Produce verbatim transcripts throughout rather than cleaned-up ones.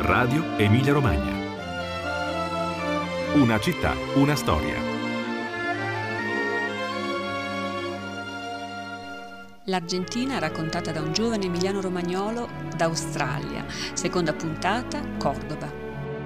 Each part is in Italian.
Radio Emilia Romagna. Una città, una storia. L'Argentina raccontata da un giovane emiliano romagnolo d'Australia. Seconda puntata, Cordoba.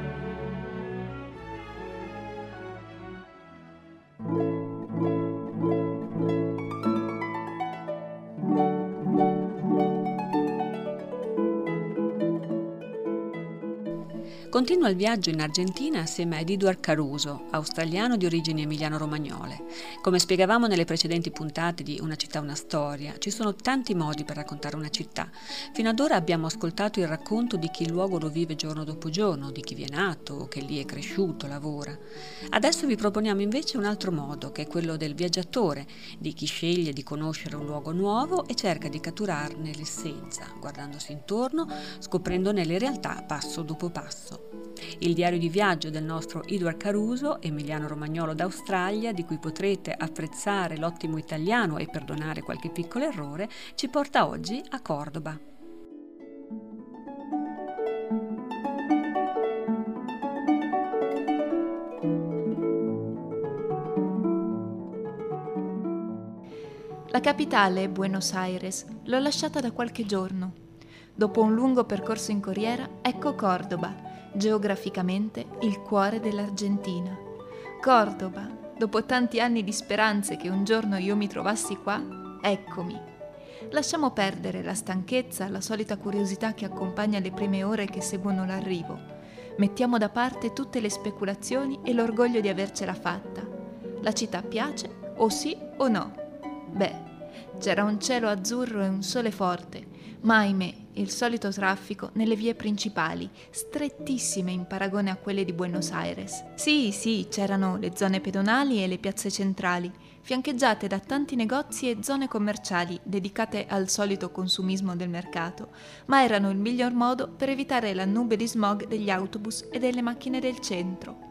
Continua il viaggio in Argentina assieme ad Edward Caruso, australiano di origini emiliano-romagnole. Come spiegavamo nelle precedenti puntate di Una città, una storia, ci sono tanti modi per raccontare una città. Fino ad ora abbiamo ascoltato il racconto di chi il luogo lo vive giorno dopo giorno, di chi vi è nato, che lì è cresciuto, lavora. Adesso vi proponiamo invece un altro modo, che è quello del viaggiatore, di chi sceglie di conoscere un luogo nuovo e cerca di catturarne l'essenza, guardandosi intorno, scoprendone le realtà passo dopo passo. Il diario di viaggio del nostro Edward Caruso, emiliano romagnolo d'Australia, di cui potrete apprezzare l'ottimo italiano e perdonare qualche piccolo errore, ci porta oggi a Cordoba. La capitale, Buenos Aires, l'ho lasciata da qualche giorno. Dopo un lungo percorso in corriera, ecco Cordoba, geograficamente il cuore dell'Argentina. Cordoba, dopo tanti anni di speranze che un giorno io mi trovassi qua, eccomi. Lasciamo perdere la stanchezza, la solita curiosità che accompagna le prime ore che seguono l'arrivo. Mettiamo da parte tutte le speculazioni e l'orgoglio di avercela fatta. La città piace, o sì o no? Beh, c'era un cielo azzurro e un sole forte, ma ahimè il solito traffico nelle vie principali, strettissime in paragone a quelle di Buenos Aires. Sì, sì, c'erano le zone pedonali e le piazze centrali, fiancheggiate da tanti negozi e zone commerciali dedicate al solito consumismo del mercato, ma erano il miglior modo per evitare la nube di smog degli autobus e delle macchine del centro.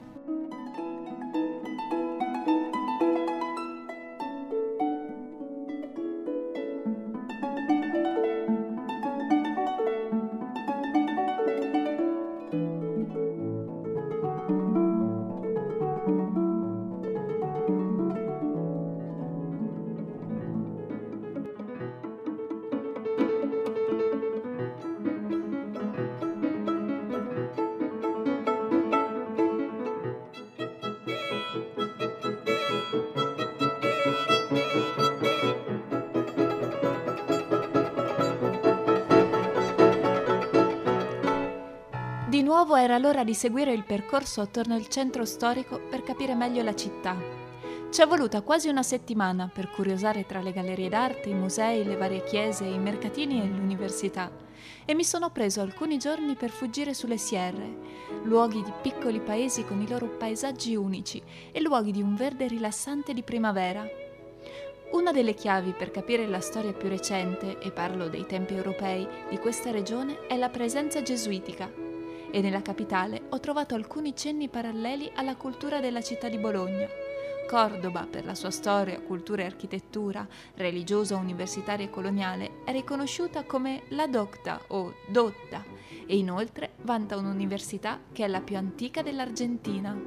Di nuovo era l'ora di seguire il percorso attorno al centro storico per capire meglio la città. Ci è voluta quasi una settimana per curiosare tra le gallerie d'arte, i musei, le varie chiese, i mercatini e l'università. E mi sono preso alcuni giorni per fuggire sulle Sierre, luoghi di piccoli paesi con i loro paesaggi unici e luoghi di un verde rilassante di primavera. Una delle chiavi per capire la storia più recente, e parlo dei tempi europei, di questa regione è la presenza gesuitica. E nella capitale ho trovato alcuni cenni paralleli alla cultura della città di Bologna. Cordoba, per la sua storia, cultura e architettura, religiosa, universitaria e coloniale, è riconosciuta come la Docta o Dotta e inoltre vanta un'università che è la più antica dell'Argentina.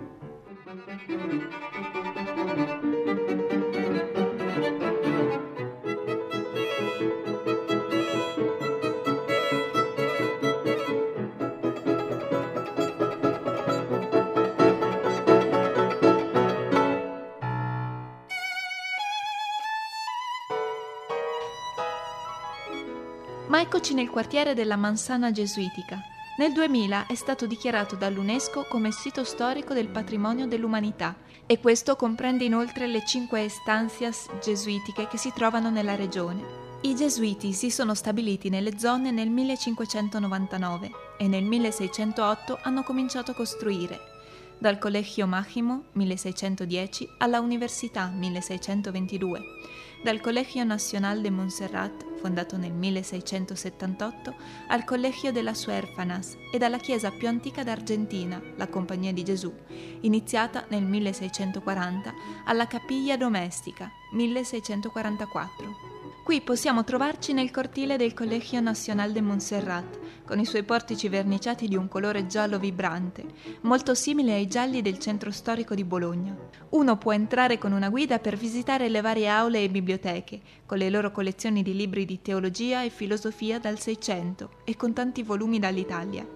Ma eccoci nel quartiere della Mansana Gesuitica. Nel duemila è stato dichiarato dall'UNESCO come sito storico del patrimonio dell'umanità e questo comprende inoltre le cinque estancias gesuitiche che si trovano nella regione. I gesuiti si sono stabiliti nelle zone nel millecinquecentonovantanove e nel milleseicentotto hanno cominciato a costruire. Dal Collegio Máximo milleseicentodieci alla Università milleseicentoventidue, dal Colegio Nacional de Montserrat, fondato nel milleseicentosettantotto, al Collegio de las Huérfanas e dalla chiesa più antica d'Argentina, la Compagnia di Gesù, iniziata nel milleseicentoquaranta, alla Capilla Domestica, milleseicentoquarantaquattro. Qui possiamo trovarci nel cortile del Colegio Nacional de Montserrat, con i suoi portici verniciati di un colore giallo vibrante, molto simile ai gialli del centro storico di Bologna. Uno può entrare con una guida per visitare le varie aule e biblioteche, con le loro collezioni di libri di teologia e filosofia dal Seicento e con tanti volumi dall'Italia.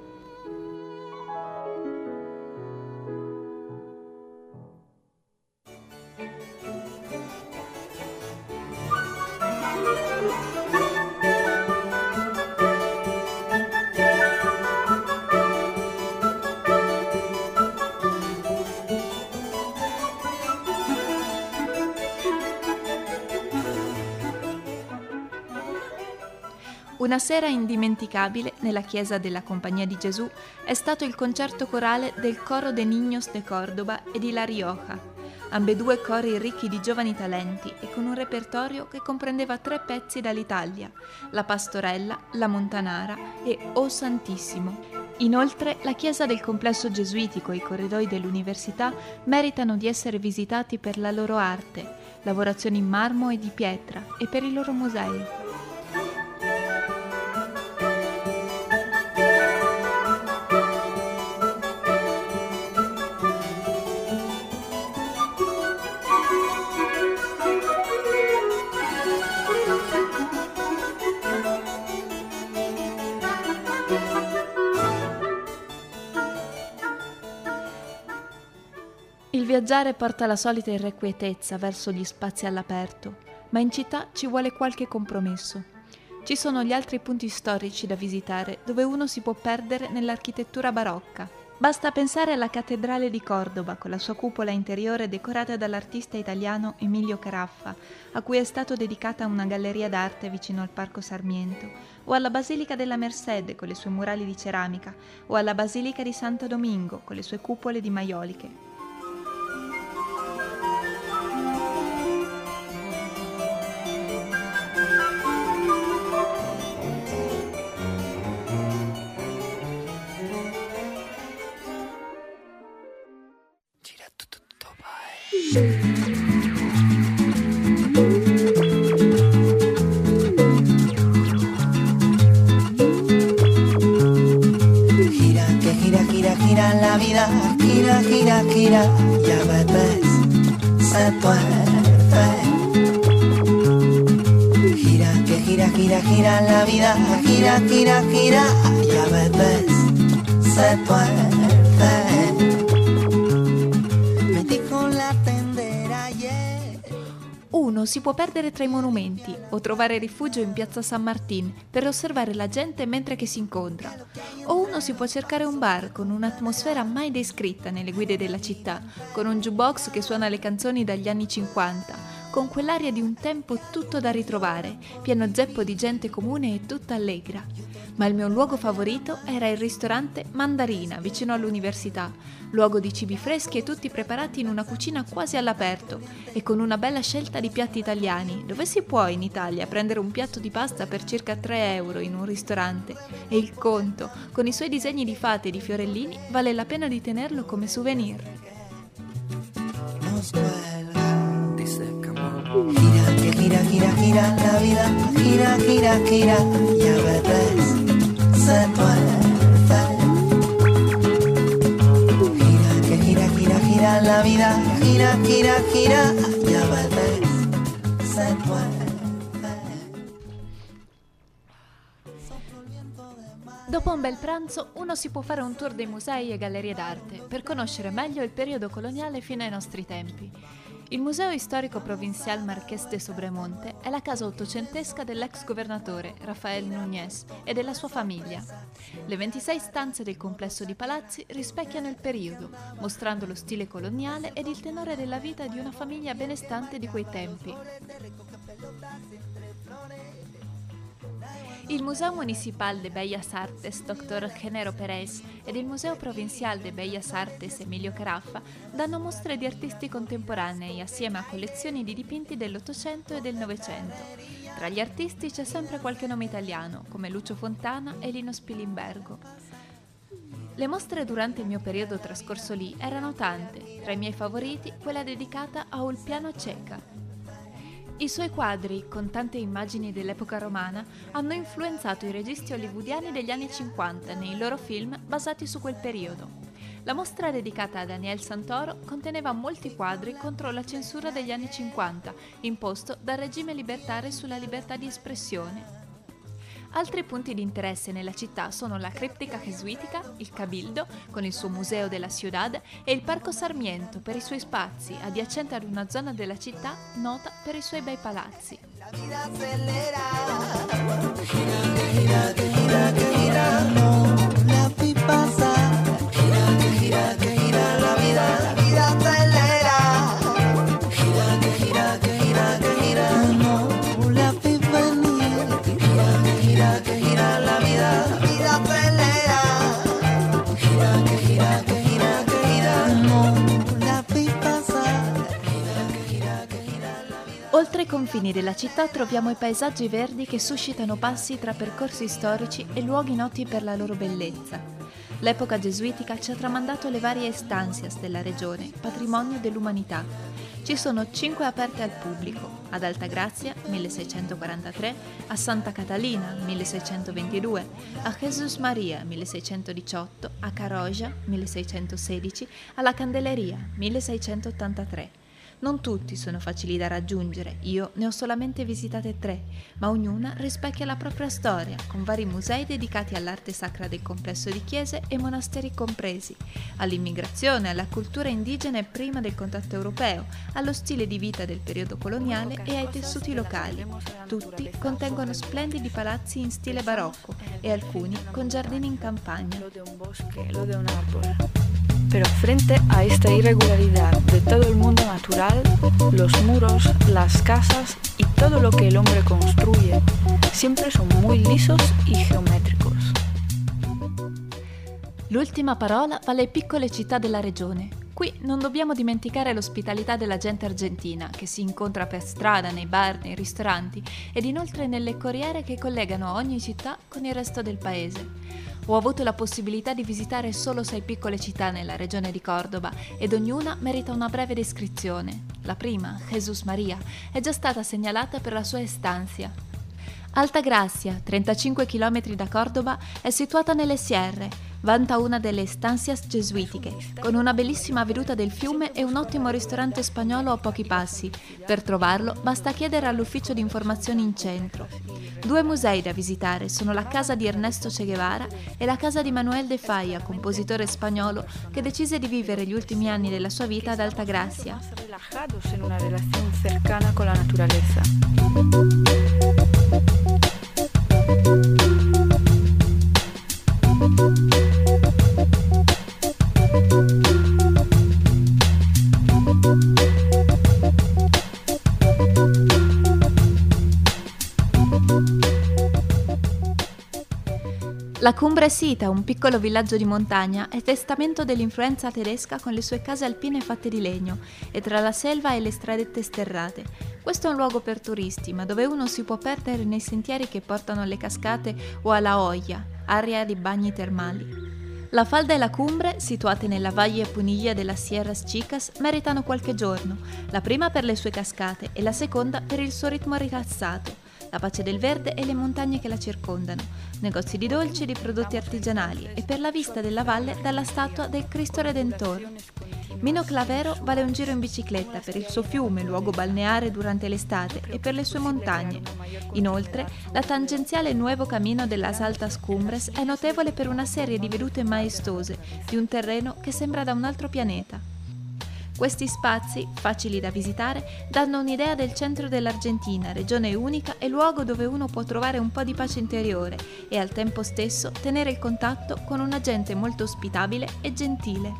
Una sera indimenticabile nella chiesa della Compagnia di Gesù è stato il concerto corale del Coro de Niños de Córdoba e di La Rioja, ambedue cori ricchi di giovani talenti e con un repertorio che comprendeva tre pezzi dall'Italia, La Pastorella, La Montanara e O Santissimo. Inoltre, la chiesa del complesso gesuitico e i corridoi dell'università meritano di essere visitati per la loro arte, lavorazioni in marmo e di pietra, e per i loro musei. Il viaggiare porta la solita irrequietezza verso gli spazi all'aperto, ma in città ci vuole qualche compromesso. Ci sono gli altri punti storici da visitare dove uno si può perdere nell'architettura barocca. Basta pensare alla cattedrale di Córdoba con la sua cupola interiore decorata dall'artista italiano Emilio Caraffa, a cui è stato dedicata una galleria d'arte vicino al Parco Sarmiento, o alla Basilica della Merced con le sue murali di ceramica, o alla Basilica di Santo Domingo con le sue cupole di maioliche. Gira, que gira, gira, gira la vida, gira, gira, gira, ya ves, se tuerce. Gira, que gira, gira, gira la vida, gira, gira, gira, ya ves, se tuerce. Uno si può perdere tra i monumenti o trovare rifugio in piazza San Martín per osservare la gente mentre che si incontra, o uno si può cercare un bar con un'atmosfera mai descritta nelle guide della città, con un jukebox che suona le canzoni dagli anni cinquanta, con quell'aria di un tempo tutto da ritrovare, pieno zeppo di gente comune e tutta allegra. Ma il mio luogo favorito era il ristorante Mandarina, vicino all'università, luogo di cibi freschi e tutti preparati in una cucina quasi all'aperto e con una bella scelta di piatti italiani. Dove si può in Italia prendere un piatto di pasta per circa tre euro in un ristorante? E il conto, con i suoi disegni di fate e di fiorellini, vale la pena di tenerlo come souvenir. Gira, que gira, gira, gira la vida, gira, gira, gira, ya ves, se tuerce. Gira, que gira, gira, gira la vida, gira, gira, gira, ya ves, se tuerce. Dopo un bel pranzo, uno si può fare un tour dei musei e gallerie d'arte per conoscere meglio il periodo coloniale fino ai nostri tempi. Il Museo Storico Provincial Marqués de Sobremonte è la casa ottocentesca dell'ex governatore Rafael Núñez e della sua famiglia. Le ventisei stanze del complesso di palazzi rispecchiano il periodo, mostrando lo stile coloniale ed il tenore della vita di una famiglia benestante di quei tempi. Il Museo Municipal de Bellas Artes doctor Genaro Pérez ed il Museo Provincial de Bellas Artes Emilio Caraffa danno mostre di artisti contemporanei assieme a collezioni di dipinti dell'Ottocento e del Novecento. Tra gli artisti c'è sempre qualche nome italiano, come Lucio Fontana e Lino Spilimbergo. Le mostre durante il mio periodo trascorso lì erano tante, tra i miei favoriti quella dedicata a Ulpiano Ceca. I suoi quadri, con tante immagini dell'epoca romana, hanno influenzato i registi hollywoodiani degli anni cinquanta nei loro film basati su quel periodo. La mostra dedicata a Daniel Santoro conteneva molti quadri contro la censura degli anni cinquanta, imposto dal regime libertario sulla libertà di espressione. Altri punti di interesse nella città sono la criptica gesuitica, il Cabildo, con il suo Museo della Ciudad, e il Parco Sarmiento, per i suoi spazi, adiacente ad una zona della città nota per i suoi bei palazzi. La vida acelera, gira, gira, gira, gira, no, la vi pasar, gira, gira, gira, la vida, la vida acelera, gira, gira, gira, gira, no, la vi venir, gira, gira, gira, la vida, la vida acelera, gira, gira, gira, gira, no, la vi pasar, gira, gira, gira, la vida. Oltre i confini della città troviamo i paesaggi verdi che suscitano passi tra percorsi storici e luoghi noti per la loro bellezza. L'epoca gesuitica ci ha tramandato le varie estancias della regione, patrimonio dell'umanità. Ci sono cinque aperte al pubblico: ad Altagracia milleseicentoquarantatré, a Santa Catalina milleseicentoventidue, a Jesús María milleseicentodiciotto, a Caroja milleseicentosedici, alla Candeleria milleseicentottantatré. Non tutti sono facili da raggiungere, io ne ho solamente visitate tre, ma ognuna rispecchia la propria storia, con vari musei dedicati all'arte sacra del complesso di chiese e monasteri compresi, all'immigrazione, alla cultura indigena prima del contatto europeo, allo stile di vita del periodo coloniale e ai tessuti locali. Tutti contengono splendidi palazzi in stile barocco e alcuni con giardini in campagna. Lo de un bosque, lo de un árbol. Pero frente a esta irregularidad de todo el mundo natural, los muros, las casas y todo lo que el hombre construye siempre son muy lisos y geométricos. L'ultima parola va alle piccole città della regione. Qui non dobbiamo dimenticare l'ospitalità della gente argentina, che si incontra per strada, nei bar, nei ristoranti ed inoltre nelle corriere che collegano ogni città con il resto del paese. Ho avuto la possibilità di visitare solo sei piccole città nella regione di Cordoba ed ognuna merita una breve descrizione. La prima, Jesús María, è già stata segnalata per la sua estancia. Altagracia, trentacinque chilometri da Cordoba, è situata nelle Sierre. Vanta una delle estancias gesuitiche, con una bellissima veduta del fiume e un ottimo ristorante spagnolo a pochi passi. Per trovarlo basta chiedere all'ufficio di informazioni in centro. Due musei da visitare sono la casa di Ernesto Che Guevara e la casa di Manuel de Falla, compositore spagnolo che decise di vivere gli ultimi anni della sua vita ad Altagracia. Relajados en una relación cercana con la naturaleza. La Cumbresita, un piccolo villaggio di montagna, è testamento dell'influenza tedesca con le sue case alpine fatte di legno e tra la selva e le stradette sterrate. Questo è un luogo per turisti, ma dove uno si può perdere nei sentieri che portano alle cascate o alla Hoya, area di bagni termali. La falda e la cumbre, situate nella Valle Punilla della Sierras Chicas, meritano qualche giorno, la prima per le sue cascate e la seconda per il suo ritmo rilassato, la pace del verde e le montagne che la circondano, negozi di dolci e di prodotti artigianali e per la vista della valle dalla statua del Cristo Redentor. Mino Clavero vale un giro in bicicletta per il suo fiume, luogo balneare durante l'estate, e per le sue montagne. Inoltre, la tangenziale Nuevo Camino de las Altas Cumbres è notevole per una serie di vedute maestose di un terreno che sembra da un altro pianeta. Questi spazi, facili da visitare, danno un'idea del centro dell'Argentina, regione unica e luogo dove uno può trovare un po' di pace interiore e al tempo stesso tenere il contatto con una gente molto ospitabile e gentile.